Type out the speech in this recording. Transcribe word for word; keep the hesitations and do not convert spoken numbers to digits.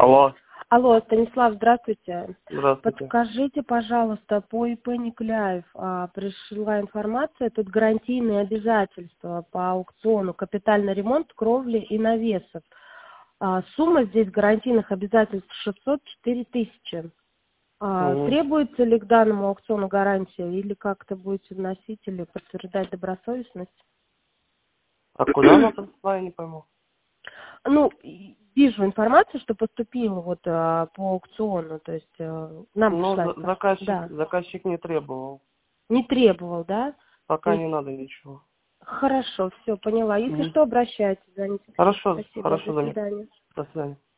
Алло. Алло, Станислав, здравствуйте. Здравствуйте. Подскажите, пожалуйста, по ИП Никляев а, пришла информация, тут гарантийные обязательства по аукциону, капитальный ремонт кровли и навесов. А, сумма здесь гарантийных обязательств шестьсот четыре тысячи. А, Угу. требуется ли к данному аукциону гарантия или как-то будете вносить или подтверждать добросовестность? А куда она пришла, я не пойму. Ну, и- вижу информацию, что поступила вот а, по аукциону, то есть а, нам Ну, пришла за- информация. заказчик, Да. заказчик не требовал. Не требовал, да? То Пока есть, не надо ничего. хорошо, все, поняла. Если Угу. что, обращайтесь, звоните. Хорошо, Спасибо, до хорошо, Замир. свидания. До свидания.